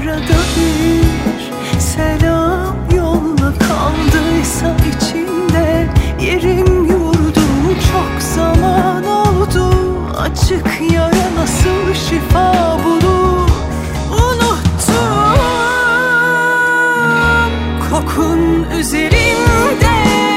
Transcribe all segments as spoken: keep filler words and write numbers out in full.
Arada bir selam yolla, kaldıysa içinde yerim yurdum. Çok zaman oldu, açık yara nasıl şifa bulur? Unuttum kokun üzerimde,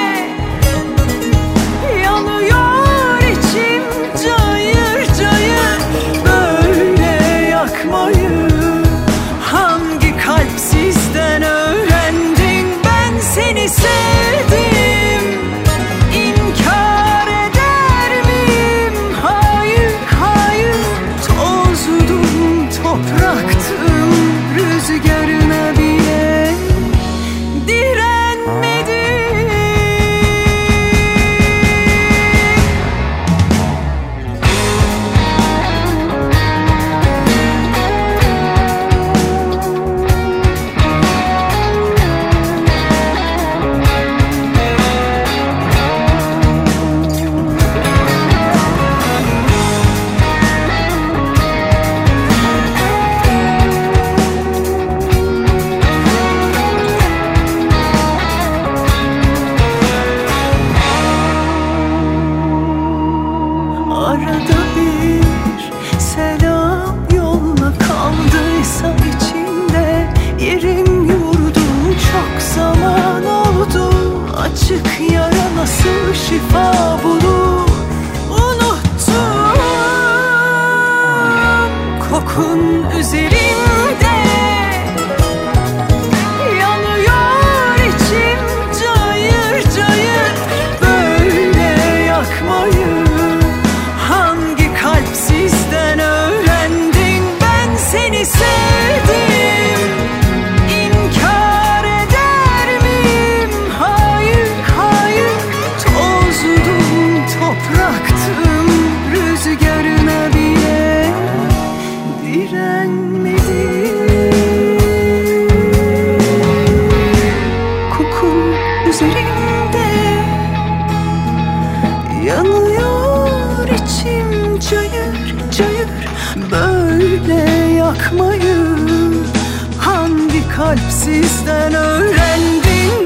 yanıyor içim cayır cayır. Böyle yakmayı hangi kalp sizden öğrendin? Ben seni sevdim, inkar eder miyim? Hayır, hayır. Tozdum, topraktım, rüzgarına bile direnmedim. Arada bir selam yolla, kaldıysa içinde yerim yurdum. Çok zaman oldu, açık yara nasıl şifa bulur? Unuttum kokun üzerimde, yanıyor içim cayır cayır. Böyle yakmayı hangi kalp sizden öğrendin? Ben seni sevdim, inkar eder miyim? Hayır, hayır. Tozdum, topraktım, rüzgarına bile direnmedim. Kokun üzerimde, yanıyor içim cayır cayır. Böyle yakmayı hangi kalp sizden öğrendin?